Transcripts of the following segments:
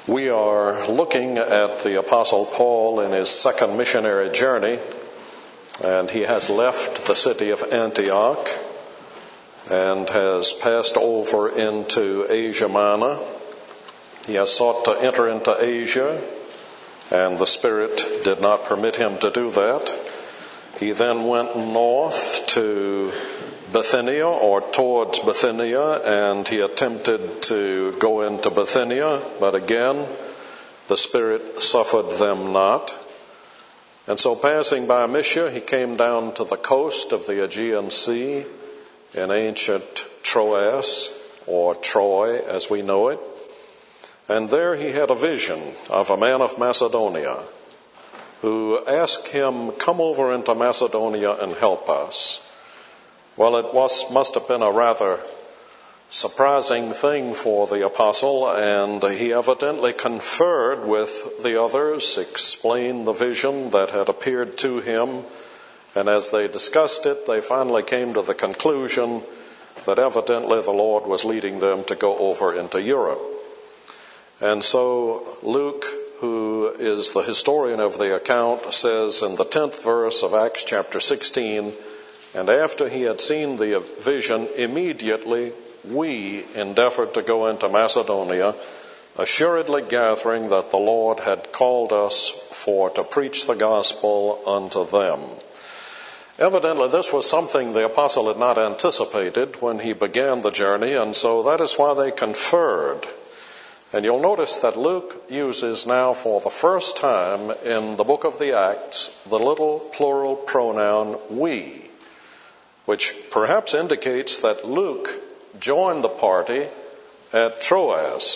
We are looking at the Apostle Paul in his second missionary journey, and he has left the city of Antioch and has passed over into Asia Minor. He has sought to enter into Asia, and the Spirit did not permit him to do that. He then went north to Bithynia, or towards Bithynia, and he attempted to go into Bithynia, but again, the Spirit suffered them not. And so passing by Mysia, he came down to the coast of the Aegean Sea in ancient Troas, or Troy as we know it. And there he had a vision of a man of Macedonia who asked him, "Come over into Macedonia and help us." Well, it must have been a rather surprising thing for the apostle, and he evidently conferred with the others, explained the vision that had appeared to him, and as they discussed it, they finally came to the conclusion that evidently the Lord was leading them to go over into Europe. And so Luke, who is the historian of the account, says in the 10th verse of Acts chapter 16, "And after he had seen the vision, immediately we endeavored to go into Macedonia, assuredly gathering that the Lord had called us for to preach the gospel unto them." Evidently, this was something the apostle had not anticipated when he began the journey, and so that is why they conferred. And you'll notice that Luke uses now for the first time in the book of the Acts the little plural pronoun we, which perhaps indicates that Luke joined the party at Troas.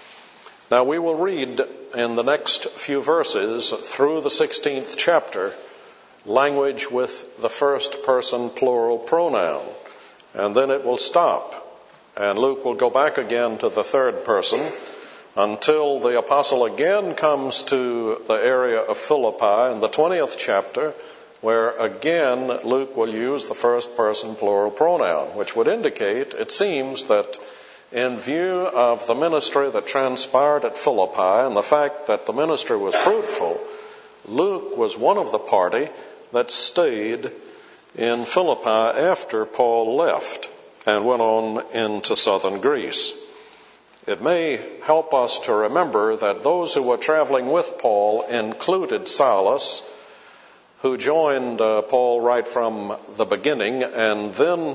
Now we will read in the next few verses through the 16th chapter language with the first person plural pronoun, and then it will stop, and Luke will go back again to the third person until the apostle again comes to the area of Philippi in the 20th chapter, where again Luke will use the first person plural pronoun, which would indicate, it seems, that in view of the ministry that transpired at Philippi and the fact that the ministry was fruitful, Luke was one of the party that stayed in Philippi after Paul left and went on into southern Greece. It may help us to remember that those who were traveling with Paul included Silas, who joined Paul right from the beginning, and then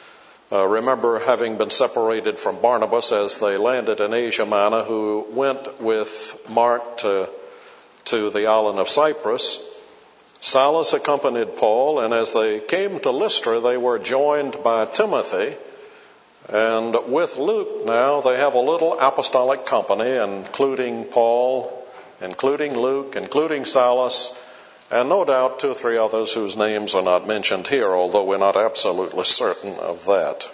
remember having been separated from Barnabas as they landed in Asia Minor, who went with Mark to the island of Cyprus. Silas accompanied Paul, and as they came to Lystra, they were joined by Timothy. And with Luke now, they have a little apostolic company, including Paul, including Luke, including Silas, and no doubt 2 or 3 others whose names are not mentioned here, although we're not absolutely certain of that.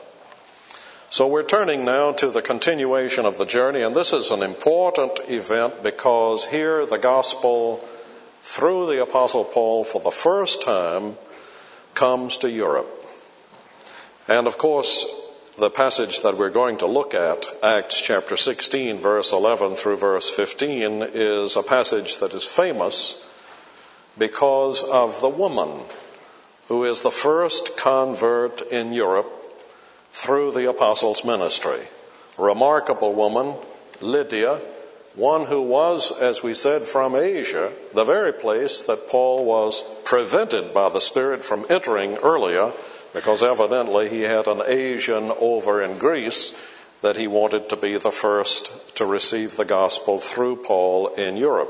So we're turning now to the continuation of the journey, and this is an important event because here the gospel, through the Apostle Paul for the first time, comes to Europe. And of course, the passage that we're going to look at, Acts chapter 16, verse 11 through verse 15, is a passage that is famous because of the woman who is the first convert in Europe through the apostles' ministry. A remarkable woman, Lydia, one who was, as we said, from Asia, the very place that Paul was prevented by the Spirit from entering earlier, because evidently he had an Asian over in Greece that he wanted to be the first to receive the gospel through Paul in Europe.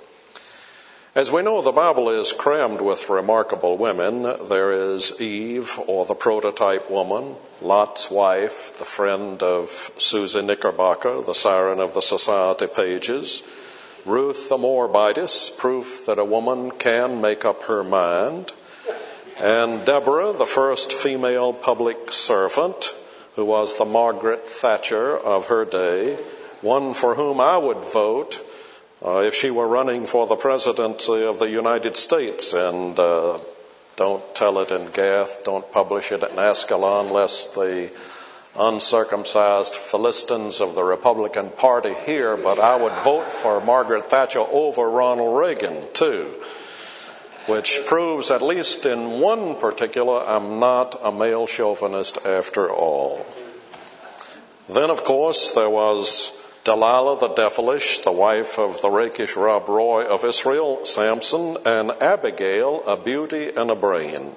As we know, the Bible is crammed with remarkable women. There is Eve, or the prototype woman, Lot's wife, the friend of Susie Knickerbocker, the siren of the society pages, Ruth the Moabitess, proof that a woman can make up her mind, and Deborah, the first female public servant, who was the Margaret Thatcher of her day, one for whom I would vote if she were running for the presidency of the United States. And don't tell it in Gath, don't publish it in Ascalon, lest the uncircumcised Philistines of the Republican Party here, but I would vote for Margaret Thatcher over Ronald Reagan too, which proves, at least in one particular, I'm not a male chauvinist after all. Then, of course, there was Delilah the devilish, the wife of the rakish Rob Roy of Israel, Samson, and Abigail, a beauty and a brain.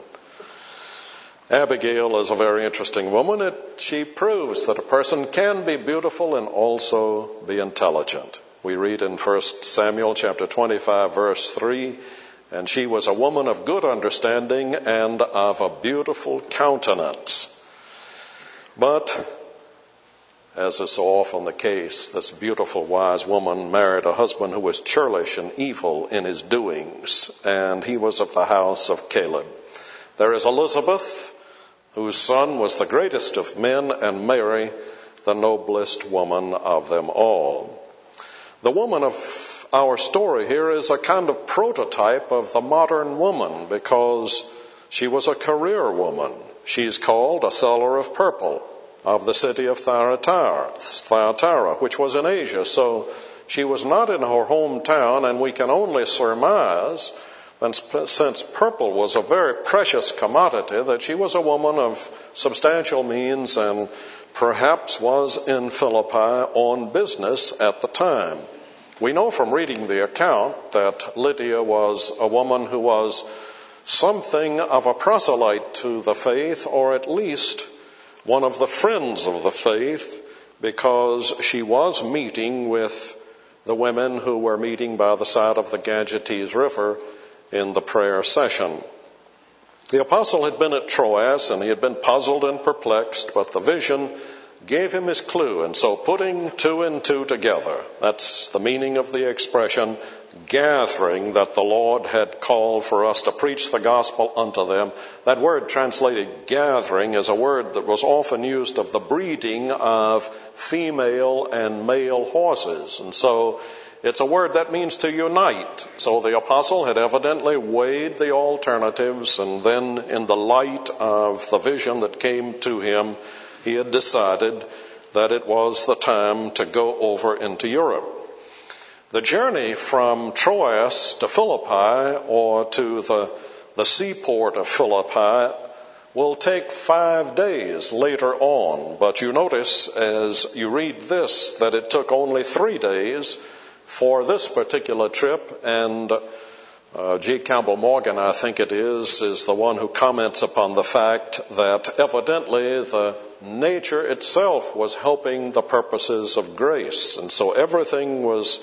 Abigail is a very interesting woman. She proves that a person can be beautiful and also be intelligent. We read in 1 Samuel chapter 25, verse 3, and she was a woman of good understanding and of a beautiful countenance. But, as is so often the case, this beautiful, wise woman married a husband who was churlish and evil in his doings, and he was of the house of Caleb. There is Elizabeth, whose son was the greatest of men, and Mary, the noblest woman of them all. The woman of our story here is a kind of prototype of the modern woman because she was a career woman. She's called a seller of purple of the city of Thyatira, which was in Asia. So she was not in her hometown, and we can only surmise, and since purple was a very precious commodity, that she was a woman of substantial means and perhaps was in Philippi on business at the time. We know from reading the account that Lydia was a woman who was something of a proselyte to the faith, or at least one of the friends of the faith, because she was meeting with the women who were meeting by the side of the Ganges River in the prayer session. The apostle had been at Troas, and he had been puzzled and perplexed, but the vision gave him his clue. And so putting two and two together, that's the meaning of the expression, gathering, that the Lord had called for us to preach the gospel unto them. That word translated gathering is a word that was often used of the breeding of female and male horses. And so it's a word that means to unite. So the apostle had evidently weighed the alternatives, and then in the light of the vision that came to him, he had decided that it was the time to go over into Europe. The journey from Troas to Philippi, or to the seaport of Philippi, will take 5 days later on. But you notice as you read this that it took only 3 days for this particular trip, and G. Campbell Morgan, I think it is the one who comments upon the fact that evidently the nature itself was helping the purposes of grace. And so everything was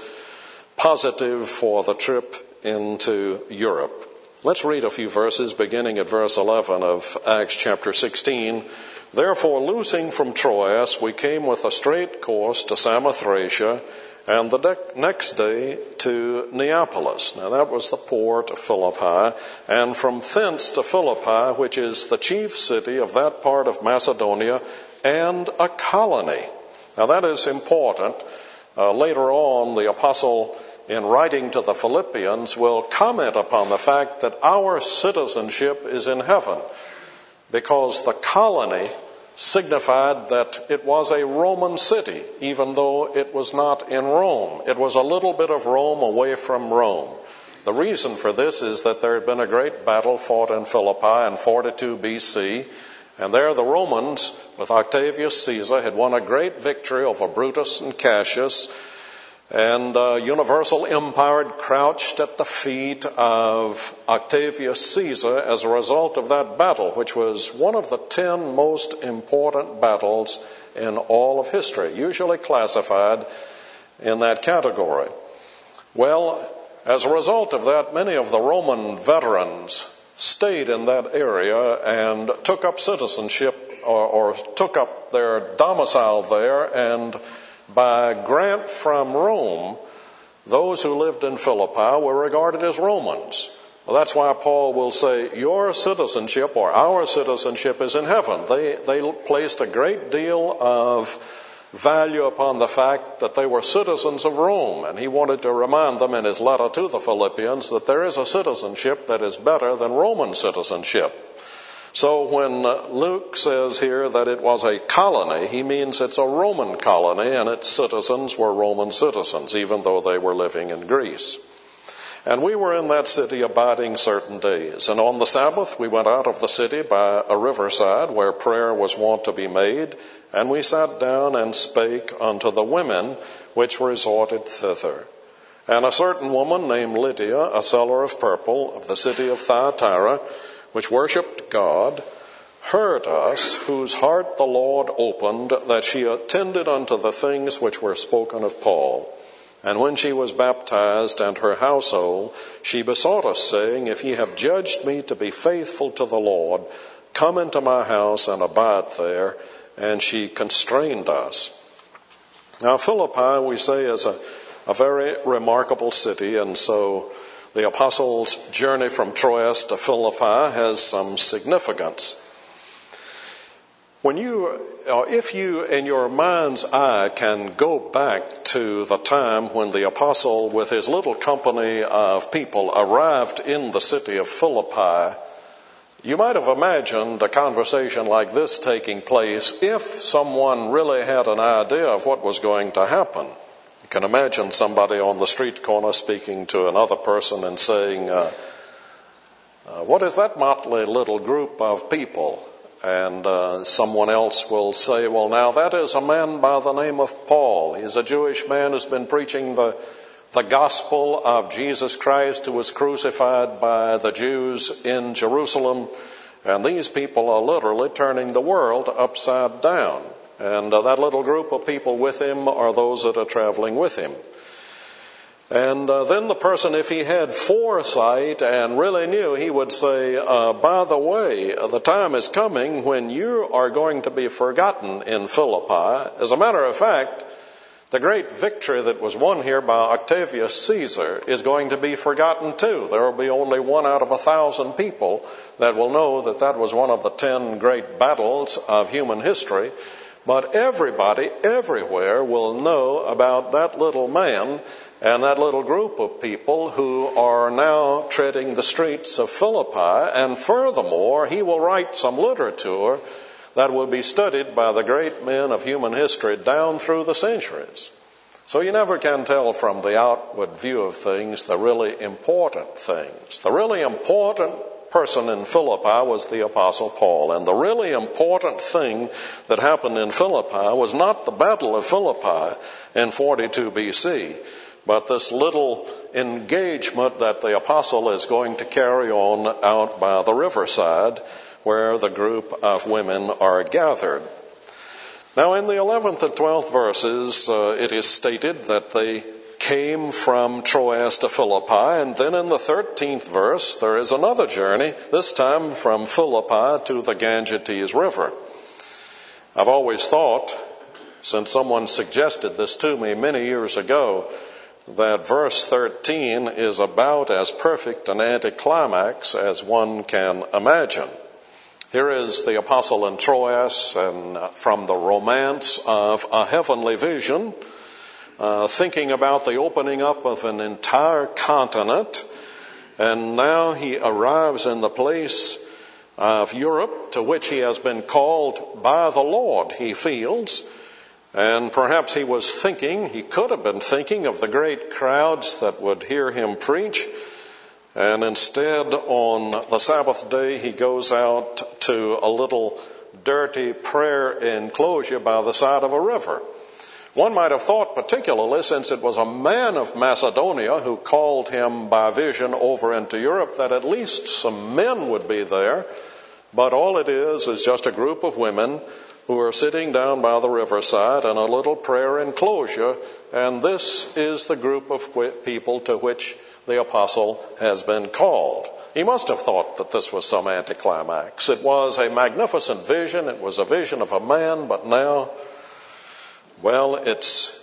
positive for the trip into Europe. Let's read a few verses beginning at verse 11 of Acts chapter 16. Therefore, loosing from Troas, we came with a straight course to Samothracia, and the next day to Neapolis. Now that was the port of Philippi. And from thence to Philippi, which is the chief city of that part of Macedonia, and a colony. Now that is important. Later on, the apostle, in writing to the Philippians, will comment upon the fact that our citizenship is in heaven, because the colony signified that it was a Roman city, even though it was not in Rome. It was a little bit of Rome away from Rome. The reason for this is that there had been a great battle fought in Philippi in 42 BC, and there the Romans, with Octavius Caesar, had won a great victory over Brutus and Cassius, and universal empire had crouched at the feet of Octavius Caesar as a result of that battle, which was one of the 10 most important battles in all of history, usually classified in that category. Well, as a result of that, many of the Roman veterans stayed in that area and took up citizenship or took up their domicile there, and by grant from Rome, those who lived in Philippi were regarded as Romans. Well, that's why Paul will say, your citizenship or our citizenship is in heaven. They placed a great deal of value upon the fact that they were citizens of Rome, and he wanted to remind them in his letter to the Philippians that there is a citizenship that is better than Roman citizenship. So when Luke says here that it was a colony, he means it's a Roman colony and its citizens were Roman citizens, even though they were living in Greece. And we were in that city abiding certain days. And on the Sabbath we went out of the city by a riverside where prayer was wont to be made, and we sat down and spake unto the women which resorted thither. And a certain woman named Lydia, a seller of purple of the city of Thyatira, which worshipped God, heard us, whose heart the Lord opened, that she attended unto the things which were spoken of Paul. And when she was baptized and her household, she besought us, saying, If ye have judged me to be faithful to the Lord, come into my house and abide there. And she constrained us. Now Philippi, we say, is a very remarkable city, and so the apostle's journey from Troas to Philippi has some significance. If you in your mind's eye can go back to the time when the apostle with his little company of people arrived in the city of Philippi, you might have imagined a conversation like this taking place if someone really had an idea of what was going to happen. You can imagine somebody on the street corner speaking to another person and saying, what is that motley little group of people? And someone else will say, well, now that is a man by the name of Paul. He's a Jewish man who's been preaching the gospel of Jesus Christ, who was crucified by the Jews in Jerusalem. And these people are literally turning the world upside down. And that little group of people with him are those that are traveling with him. And then the person, if he had foresight and really knew, he would say, by the way, the time is coming when you are going to be forgotten in Philippi. As a matter of fact, the great victory that was won here by Octavius Caesar is going to be forgotten too. There will be only 1 out of 1,000 people that will know that that was one of the 10 great battles of human history. But everybody, everywhere will know about that little man and that little group of people who are now treading the streets of Philippi. And furthermore, he will write some literature that will be studied by the great men of human history down through the centuries. So you never can tell from the outward view of things the really important things. The really important person in Philippi was the Apostle Paul. And the really important thing that happened in Philippi was not the Battle of Philippi in 42 BC, but this little engagement that the apostle is going to carry on out by the riverside where the group of women are gathered. Now in the 11th and 12th verses, it is stated that they came from Troas to Philippi, and then in the 13th verse there is another journey, this time from Philippi to the Ganges River. I've always thought, since someone suggested this to me many years ago, that verse 13 is about as perfect an anticlimax as one can imagine. Here is the apostle in Troas, and from the romance of a heavenly vision, thinking about the opening up of an entire continent, and now he arrives in the place of Europe to which he has been called by the Lord, he feels. And perhaps he could have been thinking of the great crowds that would hear him preach. And instead, on the Sabbath day, he goes out to a little dirty prayer enclosure by the side of a river. One might have thought, particularly since it was a man of Macedonia who called him by vision over into Europe, that at least some men would be there. But all it is just a group of women who are sitting down by the riverside in a little prayer enclosure, and this is the group of people to which the apostle has been called. He must have thought that this was some anticlimax. It was a magnificent vision. It was a vision of a man, but now, well, it's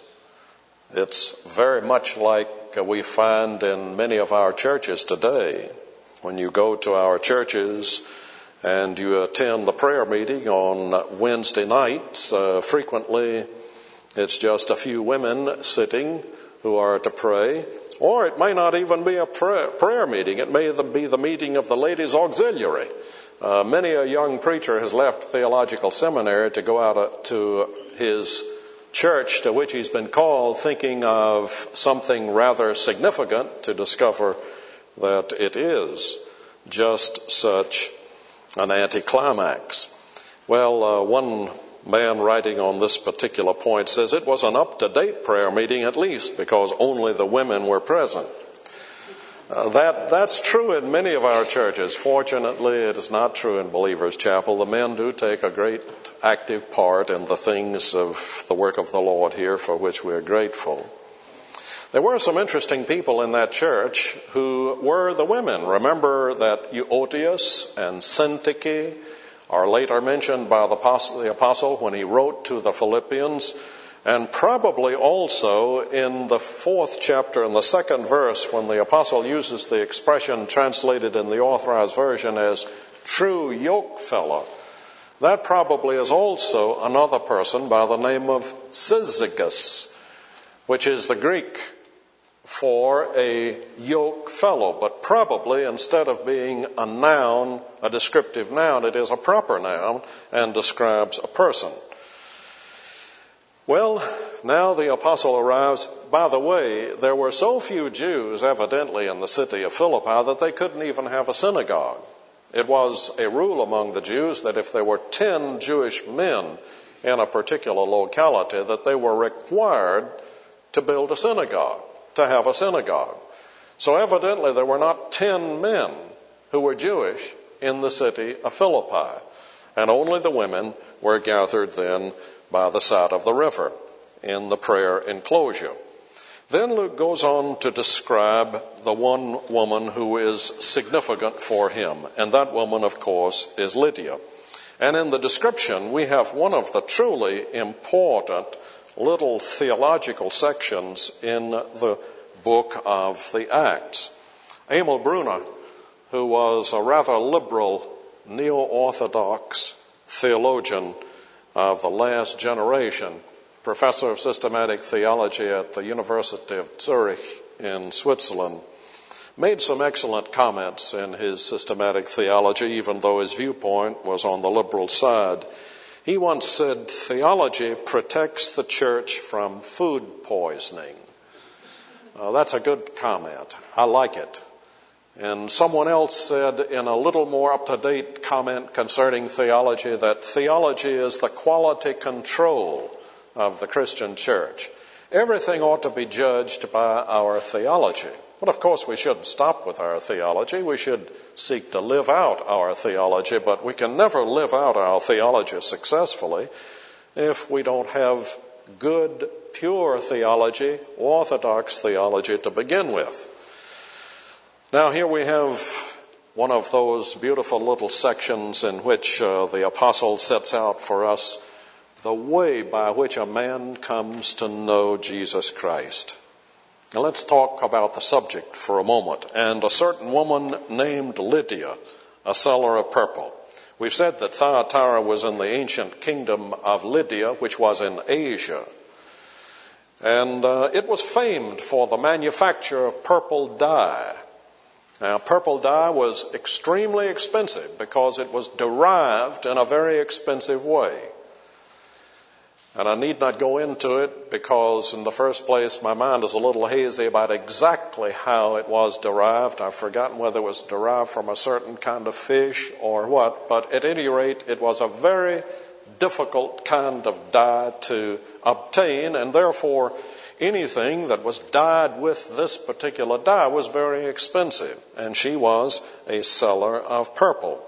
very much like we find in many of our churches today. When you go to our churches and you attend the prayer meeting on Wednesday nights, frequently it's just a few women sitting who are to pray. Or it may not even be a prayer meeting. It may be the meeting of the ladies' auxiliary. Many a young preacher has left theological seminary to go out to his church to which he's been called, thinking of something rather significant, to discover that it is just such an anticlimax. Well, one man writing on this particular point says it was an up-to-date prayer meeting at least, because only the women were present. That's true in many of our churches. Fortunately, it is not true in Believers Chapel. The men do take a great active part in the things of the work of the Lord here, for which we are grateful. There were some interesting people in that church who were the women. Remember that Euodias and Syntyche are later mentioned by the apostle when he wrote to the Philippians, and probably also in the 4th chapter in the 2nd verse when the apostle uses the expression translated in the Authorized Version as true yokefellow. That probably is also another person by the name of Syzygus, which is the Greek for a yoke fellow, but probably instead of being a noun, a descriptive noun, it is a proper noun and describes a person. Well, now the apostle arrives. By the way, there were so few Jews evidently in the city of Philippi that they couldn't even have a synagogue. It was a rule among the Jews that if there were 10 Jewish men in a particular locality, that they were required to build a synagogue, to have a synagogue. So evidently there were not 10 men who were Jewish in the city of Philippi, and only the women were gathered then by the side of the river in the prayer enclosure. Then Luke goes on to describe the one woman who is significant for him, and that woman, of course, is Lydia. And in the description, we have one of the truly important little theological sections in the book of the Acts. Emil Brunner, who was a rather liberal neo-orthodox theologian of the last generation, professor of systematic theology at the University of Zurich in Switzerland, made some excellent comments in his systematic theology, even though his viewpoint was on the liberal side. He once said, "Theology protects the church from food poisoning." That's a good comment. I like it. And someone else said in a little more up-to-date comment concerning theology that theology is the quality control of the Christian church. Everything ought to be judged by our theology. But of course we shouldn't stop with our theology. We should seek to live out our theology, but we can never live out our theology successfully if we don't have good, pure theology, orthodox theology to begin with. Now here we have one of those beautiful little sections in which the apostle sets out for us the way by which a man comes to know Jesus Christ. Now let's talk about the subject for a moment. And a certain woman named Lydia, a seller of purple. We've said that Thyatira was in the ancient kingdom of Lydia, which was in Asia. And it was famed for the manufacture of purple dye. Now, purple dye was extremely expensive because it was derived in a very expensive way. And I need not go into it because, in the first place, my mind is a little hazy about exactly how it was derived. I've forgotten whether it was derived from a certain kind of fish or what, but at any rate, it was a very difficult kind of dye to obtain, and therefore anything that was dyed with this particular dye was very expensive, and she was a seller of purple.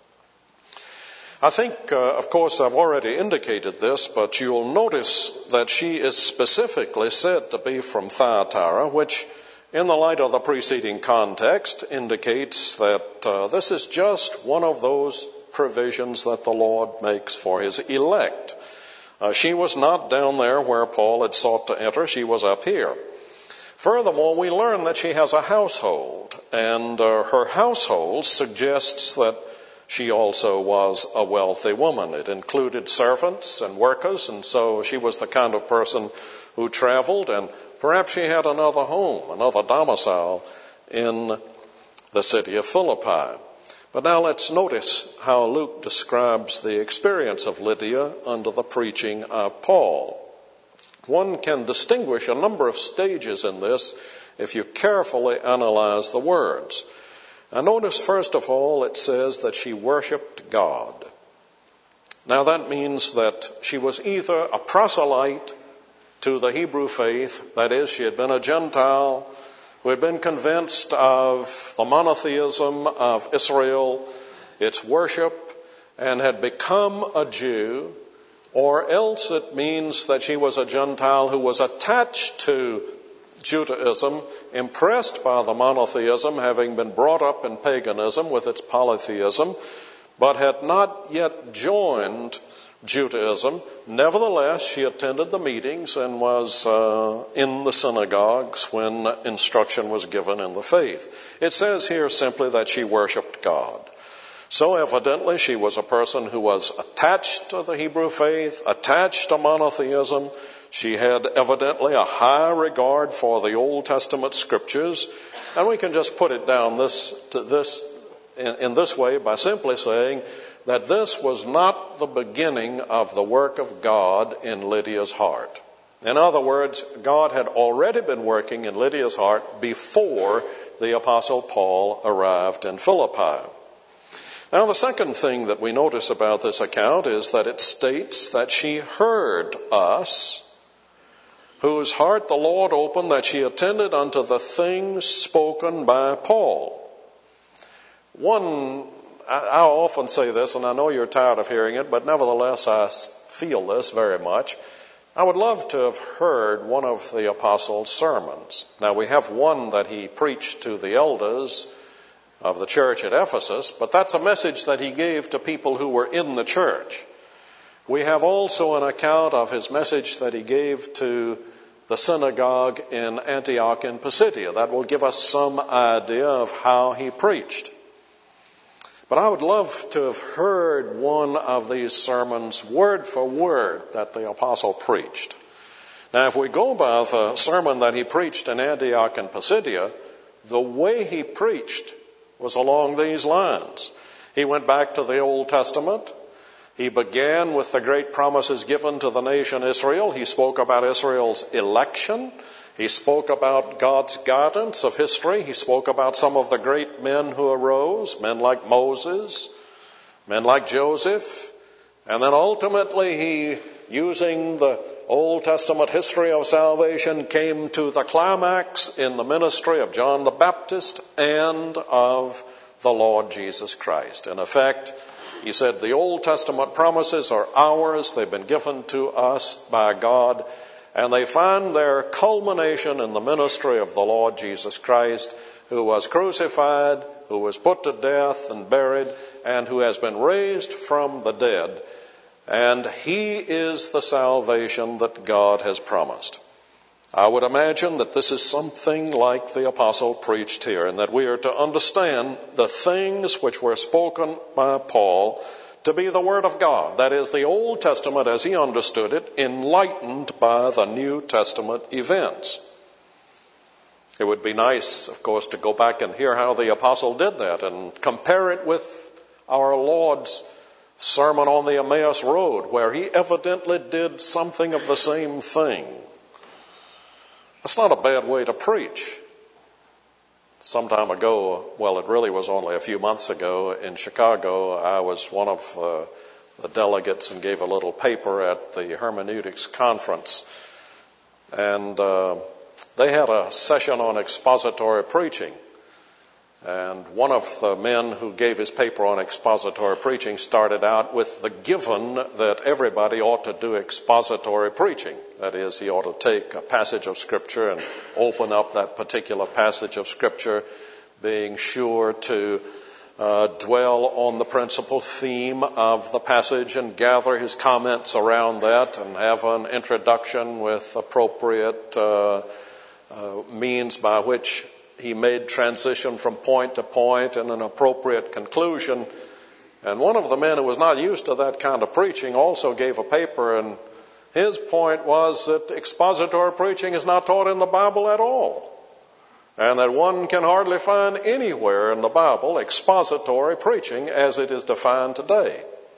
I think, of course, I've already indicated this, but you'll notice that she is specifically said to be from Thyatira, which, in the light of the preceding context, indicates that this is just one of those provisions that the Lord makes for his elect. She was not down there where Paul had sought to enter. She was up here. Furthermore, we learn that she has a household, and her household suggests that she also was a wealthy woman. It included servants and workers, and so she was the kind of person who traveled, and perhaps she had another home, another domicile in the city of Philippi. But now let's notice how Luke describes the experience of Lydia under the preaching of Paul. One can distinguish a number of stages in this if you carefully analyze the words. And notice, first of all, it says that she worshiped God. Now that means that she was either a proselyte to the Hebrew faith, that is, she had been a Gentile who had been convinced of the monotheism of Israel, its worship, and had become a Jew, or else it means that she was a Gentile who was attached to Judaism, impressed by the monotheism, having been brought up in paganism with its polytheism, but had not yet joined Judaism. Nevertheless, she attended the meetings and was in the synagogues when instruction was given in the faith. It says here simply that she worshiped God. So evidently she was a person who was attached to the Hebrew faith, attached to monotheism. She had evidently a high regard for the Old Testament scriptures. And we can just put it down in this way by simply saying that this was not the beginning of the work of God in Lydia's heart. In other words, God had already been working in Lydia's heart before the Apostle Paul arrived in Philippi. Now, the second thing that we notice about this account is that it states that she heard us, whose heart the Lord opened, that she attended unto the things spoken by Paul. I often say this, and I know you're tired of hearing it, but nevertheless I feel this very much. I would love to have heard one of the apostles' sermons. Now, we have one that he preached to the elders of the church at Ephesus, but that's a message that he gave to people who were in the church. We have also an account of his message that he gave to the synagogue in Antioch in Pisidia. That will give us some idea of how he preached. But I would love to have heard one of these sermons word for word that the apostle preached. Now, if we go by the sermon that he preached in Antioch and Pisidia, the way he preached was along these lines. He went back to the Old Testament. He began with the great promises given to the nation Israel. He spoke about Israel's election. He spoke about God's guidance of history. He spoke about some of the great men who arose, men like Moses, men like Joseph. And then ultimately he, using the Old Testament history of salvation, came to the climax in the ministry of John the Baptist and of the Lord Jesus Christ. In effect, he said the Old Testament promises are ours. They've been given to us by God. And they find their culmination in the ministry of the Lord Jesus Christ, who was crucified, who was put to death and buried, and who has been raised from the dead. And he is the salvation that God has promised. I would imagine that this is something like the apostle preached here, and that we are to understand the things which were spoken by Paul to be the Word of God. That is, the Old Testament as he understood it, enlightened by the New Testament events. It would be nice, of course, to go back and hear how the apostle did that and compare it with our Lord's sermon on the Emmaus Road, where he evidently did something of the same thing. That's not a bad way to preach. Some time ago, well, it really was only a few months ago, in Chicago, I was one of the delegates and gave a little paper at the hermeneutics conference. And they had a session on expository preaching. And one of the men who gave his paper on expository preaching started out with the given that everybody ought to do expository preaching. That is, he ought to take a passage of Scripture and open up that particular passage of Scripture, being sure to dwell on the principal theme of the passage and gather his comments around that and have an introduction with appropriate means by which he made transition from point to point and an appropriate conclusion. And one of the men who was not used to that kind of preaching also gave a paper, and his point was that expository preaching is not taught in the Bible at all. and that one can hardly find anywhere in the Bible expository preaching as it is defined today.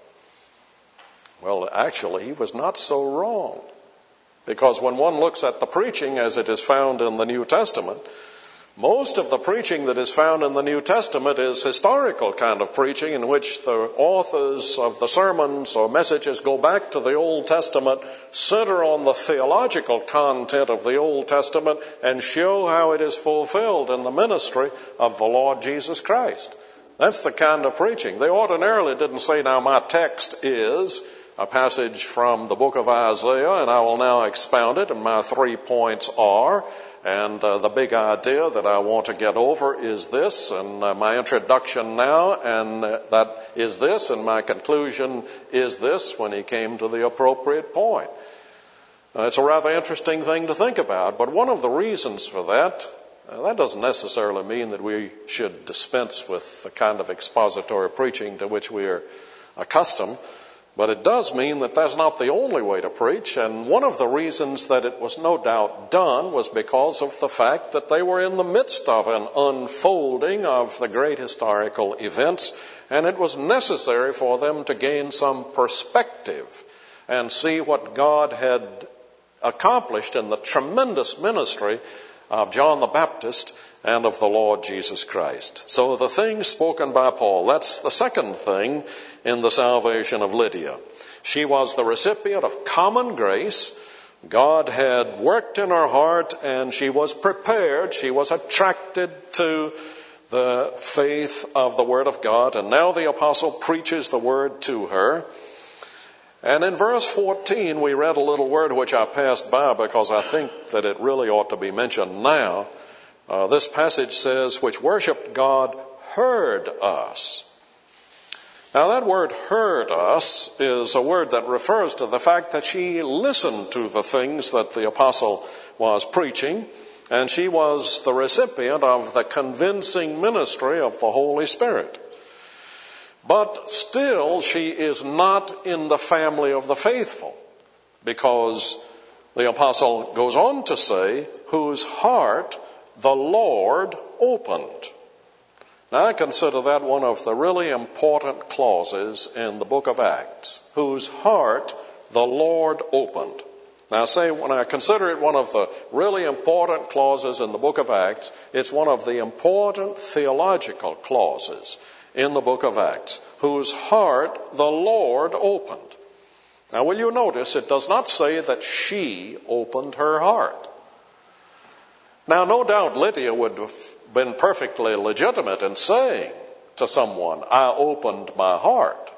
Well, actually, he was not so wrong. Because when one looks at the preaching as it is found in the New Testament, most of the preaching that is found in the New Testament is historical kind of preaching in which the authors of the sermons or messages go back to the Old Testament, center on the theological content of the Old Testament, and show how it is fulfilled in the ministry of the Lord Jesus Christ. That's the kind of preaching. They ordinarily didn't say, now my text is a passage from the book of Isaiah, and I will now expound it, and my 3 points are, and the big idea that I want to get over is this, and my introduction now, and that is this, and my conclusion is this, when he came to the appropriate point. It's a rather interesting thing to think about, but one of the reasons for that doesn't necessarily mean that we should dispense with the kind of expository preaching to which we are accustomed. But it does mean that that's not the only way to preach, and one of the reasons that it was no doubt done was because of the fact that they were in the midst of an unfolding of the great historical events, and it was necessary for them to gain some perspective and see what God had accomplished in the tremendous ministry of John the Baptist and of the Lord Jesus Christ. So the things spoken by Paul, that's the second thing in the salvation of Lydia. She was the recipient of common grace. God had worked in her heart, and she was prepared. She was attracted to the faith of the Word of God, and now the apostle preaches the Word to her. And in verse 14, we read a little word which I passed by because I think that it really ought to be mentioned now. This passage says, which worshiped God heard us. Now that word heard us is a word that refers to the fact that she listened to the things that the apostle was preaching, and she was the recipient of the convincing ministry of the Holy Spirit. But still, she is not in the family of the faithful, because the apostle goes on to say, whose heart the Lord opened. Now, I consider that one of the really important clauses in the book of Acts, whose heart the Lord opened. Now, when I consider it one of the really important clauses in the book of Acts, it's one of the important theological clauses in the book of Acts, whose heart the Lord opened. Now, will you notice it does not say that she opened her heart. Now, no doubt Lydia would have been perfectly legitimate in saying to someone, I opened my heart.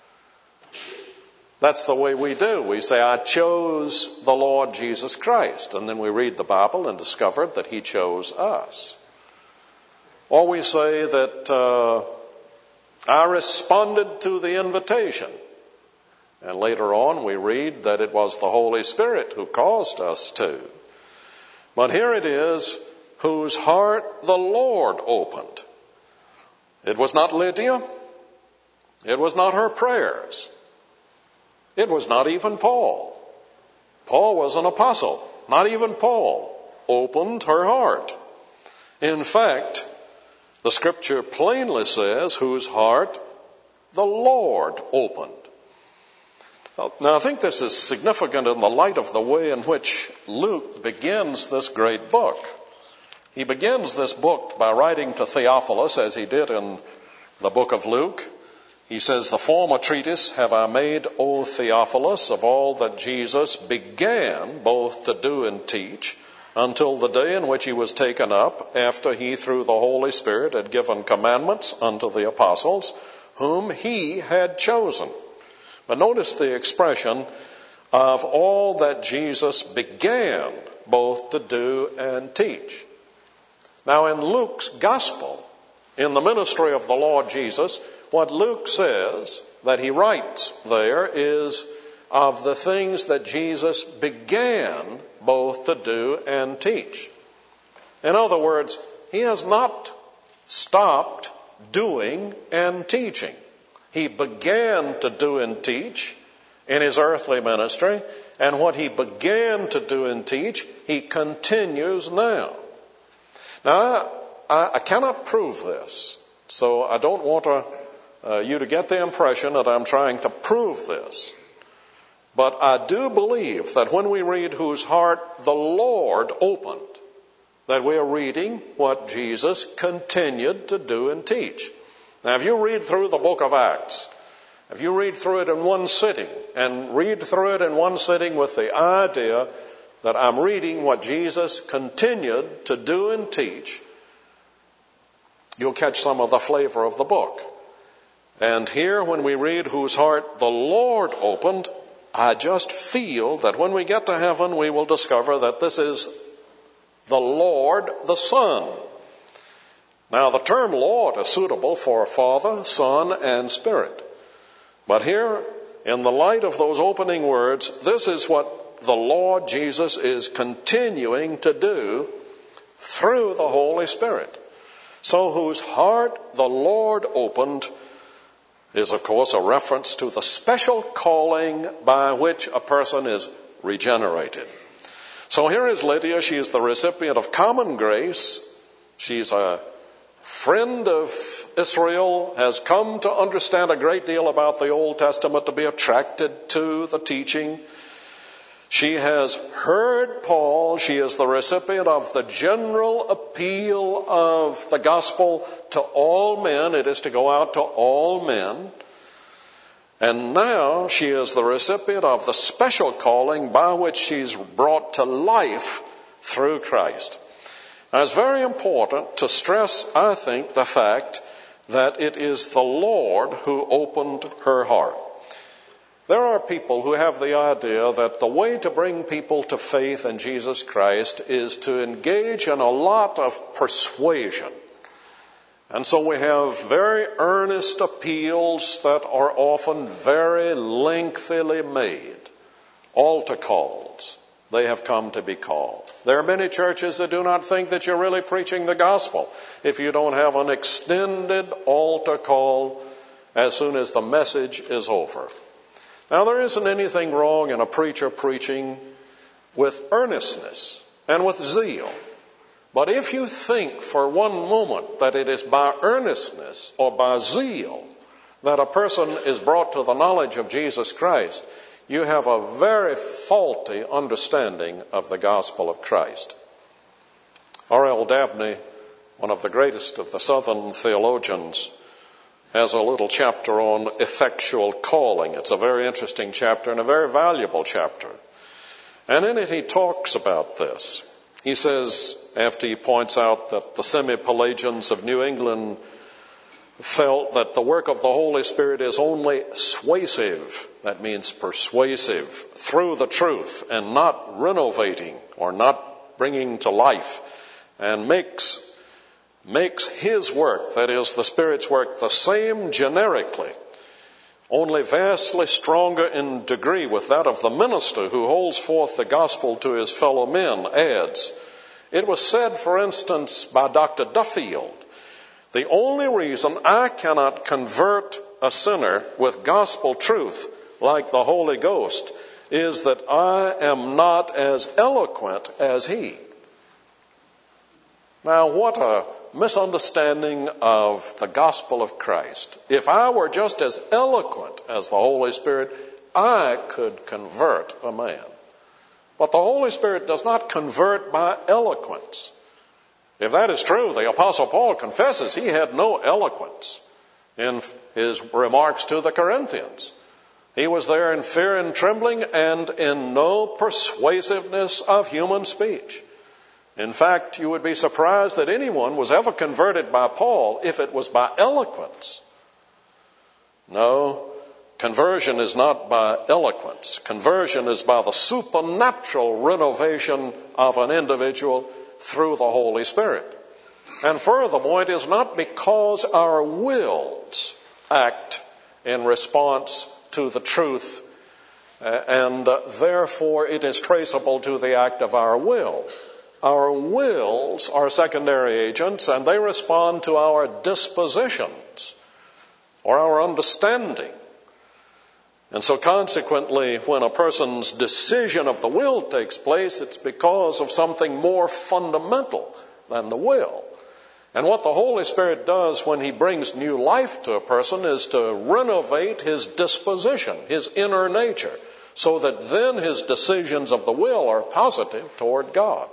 That's the way we do. We say, I chose the Lord Jesus Christ. And then we read the Bible and discover that he chose us. Or we say that I responded to the invitation. And later on we read that it was the Holy Spirit who caused us to. But here it is, whose heart the Lord opened. It was not Lydia. It was not her prayers. It was not even Paul. Paul was an apostle. Not even Paul opened her heart. In fact, the scripture plainly says, whose heart the Lord opened. Now, I think this is significant in the light of the way in which Luke begins this great book. He begins this book by writing to Theophilus, as he did in the book of Luke. He says, the former treatise have I made, O Theophilus, of all that Jesus began both to do and teach, until the day in which he was taken up, after he through the Holy Spirit had given commandments unto the apostles, whom he had chosen. But notice the expression of all that Jesus began both to do and teach. Now in Luke's gospel, in the ministry of the Lord Jesus, what Luke says that he writes there is of the things that Jesus began both to do and teach. In other words, he has not stopped doing and teaching. He began to do and teach in his earthly ministry, and what he began to do and teach, he continues now. Now, I cannot prove this, so I don't want you to get the impression that I'm trying to prove this. But I do believe that when we read whose heart the Lord opened, that we are reading what Jesus continued to do and teach. Now, if you read through the book of Acts, if you read through it in one sitting, and read through it in one sitting with the idea that I'm reading what Jesus continued to do and teach, you'll catch some of the flavor of the book. And here, when we read whose heart the Lord opened, I just feel that when we get to heaven, we will discover that this is the Lord, the Son. Now, the term Lord is suitable for Father, Son, and Spirit. But here, in the light of those opening words, this is what the Lord Jesus is continuing to do through the Holy Spirit. So, whose heart the Lord opened is, of course, a reference to the special calling by which a person is regenerated. So here is Lydia. She is the recipient of common grace. She's a friend of Israel, has come to understand a great deal about the Old Testament, to be attracted to the teaching. She has heard Paul. She is the recipient of the general appeal of the gospel to all men. It is to go out to all men. And now she is the recipient of the special calling by which she's brought to life through Christ. Now, it's very important to stress, I think, the fact that it is the Lord who opened her heart. There are people who have the idea that the way to bring people to faith in Jesus Christ is to engage in a lot of persuasion. And so we have very earnest appeals that are often very lengthily made. Altar calls. They have come to be called. There are many churches that do not think that you're really preaching the gospel if you don't have an extended altar call as soon as the message is over. Now, there isn't anything wrong in a preacher preaching with earnestness and with zeal. But if you think for one moment that it is by earnestness or by zeal that a person is brought to the knowledge of Jesus Christ, you have a very faulty understanding of the gospel of Christ. R.L. Dabney, one of the greatest of the Southern theologians, has a little chapter on effectual calling. It's a very interesting chapter and a very valuable chapter. And in it he talks about this. He says, after he points out that the semi-Pelagians of New England felt that the work of the Holy Spirit is only suasive, that means persuasive, through the truth and not renovating or not bringing to life, and makes his work, that is the Spirit's work, the same generically, only vastly stronger in degree with that of the minister who holds forth the gospel to his fellow men, adds, it was said, for instance, by Dr. Duffield, the only reason I cannot convert a sinner with gospel truth like the Holy Ghost is that I am not as eloquent as he. Now, what a misunderstanding of the gospel of Christ. If I were just as eloquent as the Holy Spirit, I could convert a man. But the Holy Spirit does not convert by eloquence. If that is true, the Apostle Paul confesses he had no eloquence in his remarks to the Corinthians. He was there in fear and trembling and in no persuasiveness of human speech. In fact, you would be surprised that anyone was ever converted by Paul if it was by eloquence. No, conversion is not by eloquence. Conversion is by the supernatural renovation of an individual through the Holy Spirit. And furthermore, it is not because our wills act in response to the truth, and therefore it is traceable to the act of our will. Our wills are secondary agents, and they respond to our dispositions or our understanding. And so consequently, when a person's decision of the will takes place, it's because of something more fundamental than the will. And what the Holy Spirit does when He brings new life to a person is to renovate his disposition, his inner nature, so that then his decisions of the will are positive toward God.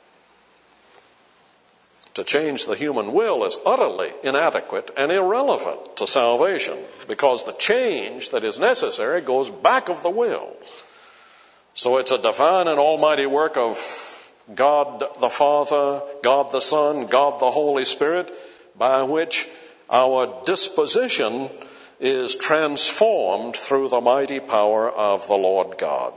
To change the human will is utterly inadequate and irrelevant to salvation, because the change that is necessary goes back of the will. So it's a divine and almighty work of God the Father, God the Son, God the Holy Spirit, by which our disposition is transformed through the mighty power of the Lord God.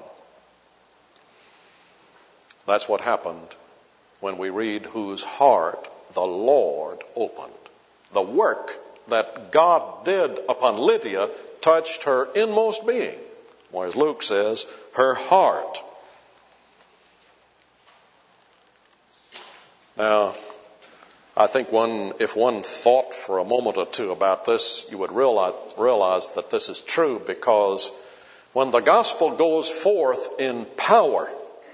That's what happened when we read whose heart the Lord opened. The work that God did upon Lydia touched her inmost being, or as Luke says, her heart. Now, I think if one thought for a moment or two about this, you would realize that this is true, because when the gospel goes forth in power,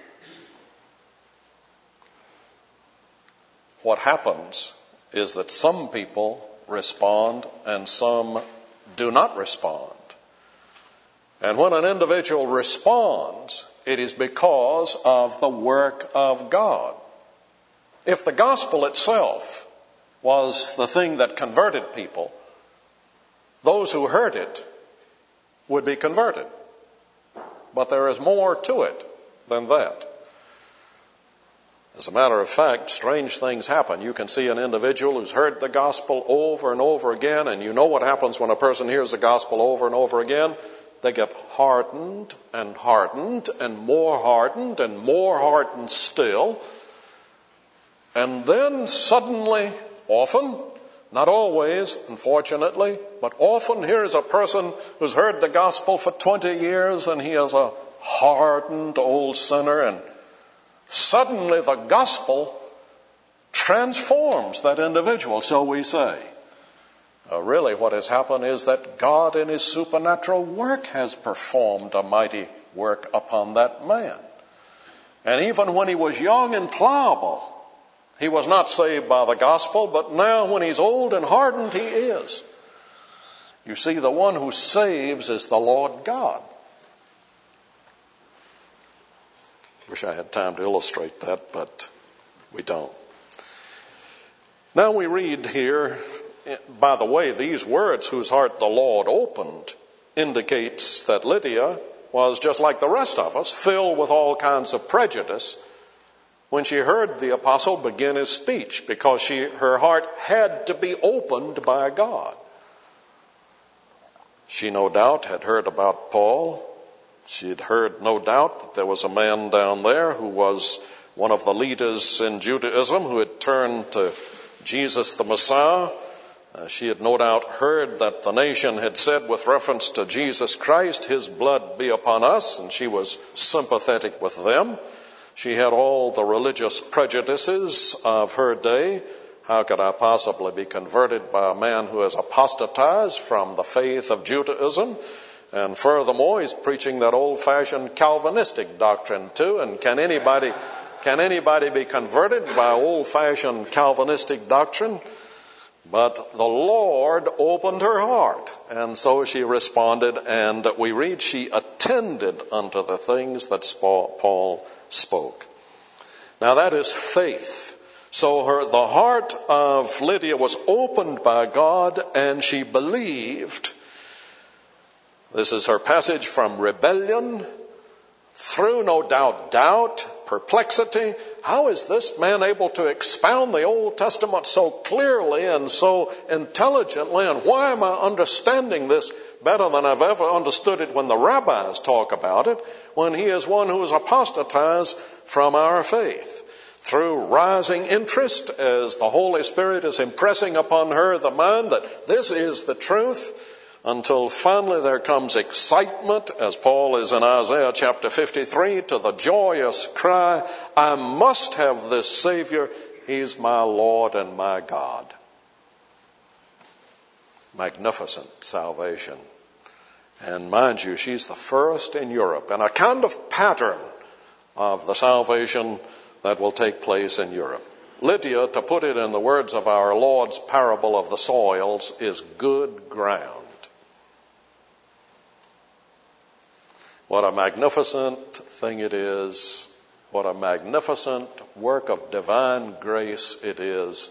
what happens is that some people respond and some do not respond. And when an individual responds, it is because of the work of God. If the gospel itself was the thing that converted people, those who heard it would be converted. But there is more to it than that. As a matter of fact, strange things happen. You can see an individual who's heard the gospel over and over again, and you know what happens when a person hears the gospel over and over again. They get hardened and hardened and more hardened still. And then suddenly, often, not always, unfortunately, but often, here is a person who's heard the gospel for 20 years and he is a hardened old sinner, and suddenly the gospel transforms that individual, so we say. Really what has happened is that God in His supernatural work has performed a mighty work upon that man. And even when he was young and pliable, he was not saved by the gospel, but now when he's old and hardened, he is. You see, the one who saves is the Lord God. Wish I had time to illustrate that, but we don't. Now we read here, by the way, these words, whose heart the Lord opened, indicates that Lydia was just like the rest of us, filled with all kinds of prejudice when she heard the apostle begin his speech, because her heart had to be opened by God. She no doubt had heard about Paul. She had heard, no doubt, that there was a man down there who was one of the leaders in Judaism who had turned to Jesus the Messiah. She had no doubt heard that the nation had said with reference to Jesus Christ, His blood be upon us, and she was sympathetic with them. She had all the religious prejudices of her day. How could I possibly be converted by a man who has apostatized from the faith of Judaism? And furthermore, he's preaching that old-fashioned Calvinistic doctrine too. And can anybody be converted by old-fashioned Calvinistic doctrine? But the Lord opened her heart, and so she responded, and we read she attended unto the things that Paul spoke. Now that is faith. So the heart of Lydia was opened by God, and she believed. This is her passage from rebellion through, no doubt, perplexity. How is this man able to expound the Old Testament so clearly and so intelligently? And why am I understanding this better than I've ever understood it when the rabbis talk about it, when he is one who is apostatized from our faith? Through rising interest, as the Holy Spirit is impressing upon her the mind that this is the truth, until finally there comes excitement, as Paul is in Isaiah chapter 53, to the joyous cry, I must have this Savior. He's my Lord and my God. Magnificent salvation. And mind you, she's the first in Europe, and a kind of pattern of the salvation that will take place in Europe. Lydia, to put it in the words of our Lord's parable of the soils, is good ground. What a magnificent thing it is. What a magnificent work of divine grace it is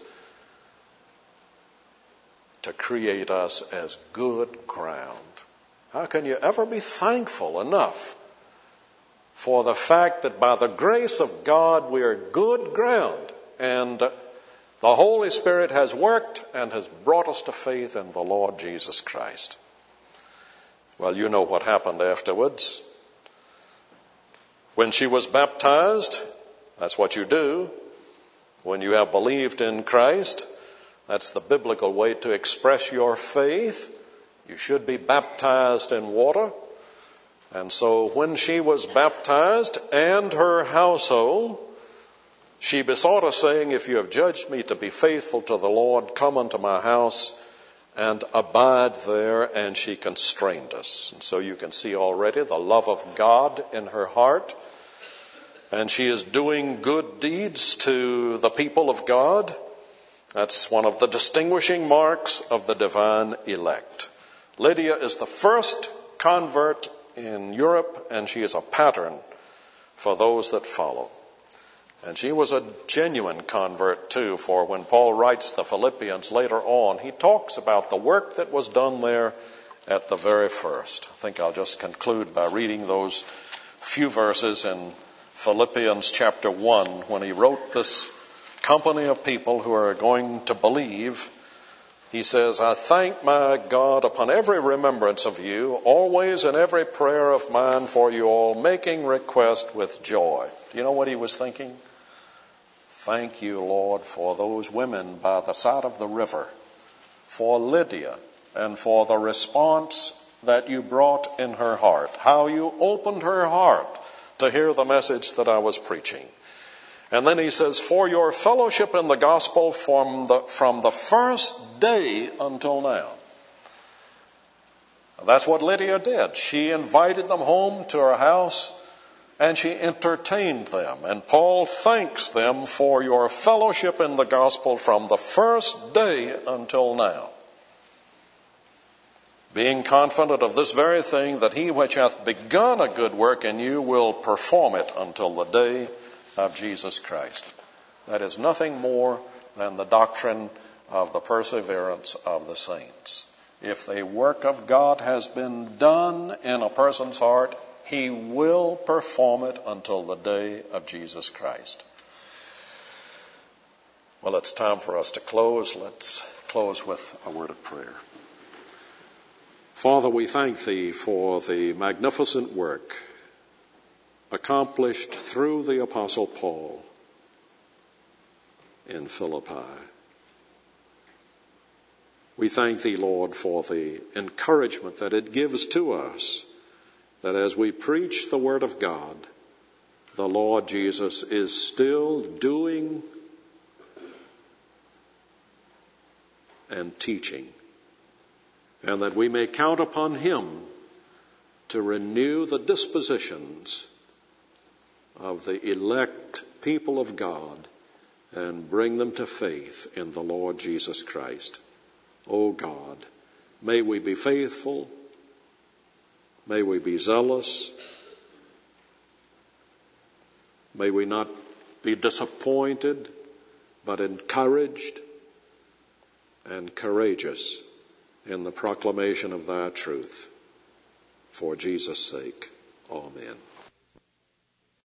to create us as good ground. How can you ever be thankful enough for the fact that by the grace of God we are good ground, and the Holy Spirit has worked and has brought us to faith in the Lord Jesus Christ? Well, you know what happened afterwards. When she was baptized, that's what you do. When you have believed in Christ, that's the biblical way to express your faith. You should be baptized in water. And so when she was baptized and her household, she besought us, saying, if you have judged me to be faithful to the Lord, come unto my house and abide there. And she constrained us. And so you can see already the love of God in her heart. And she is doing good deeds to the people of God. That's one of the distinguishing marks of the divine elect. Lydia is the first convert in Europe, and she is a pattern for those that follow. And she was a genuine convert too, for when Paul writes the Philippians later on, he talks about the work that was done there at the very first. I think I'll just conclude by reading those few verses in Philippians chapter 1, when he wrote this company of people who are going to believe. He says, I thank my God upon every remembrance of you, always in every prayer of mine for you all, making request with joy. Do you know what he was thinking? Thank you, Lord, for those women by the side of the river, for Lydia, and for the response that you brought in her heart, how you opened her heart to hear the message that I was preaching. And then he says, for your fellowship in the gospel from the first day until now. That's what Lydia did. She invited them home to her house and she entertained them. And Paul thanks them for your fellowship in the gospel from the first day until now, being confident of this very thing, that he which hath begun a good work in you will perform it until the day of Jesus Christ. That is nothing more than the doctrine of the perseverance of the saints. If the work of God has been done in a person's heart, he will perform it until the day of Jesus Christ. Well, it's time for us to close. Let's close with a word of prayer. Father, we thank thee for the magnificent work accomplished through the Apostle Paul in Philippi. We thank thee, Lord, for the encouragement that it gives to us, that as we preach the word of God, the Lord Jesus is still doing and teaching, and that we may count upon him to renew the dispositions of the elect people of God and bring them to faith in the Lord Jesus Christ. O God, may we be faithful, may we be zealous, may we not be disappointed, but encouraged and courageous in the proclamation of thy truth. For Jesus' sake, amen.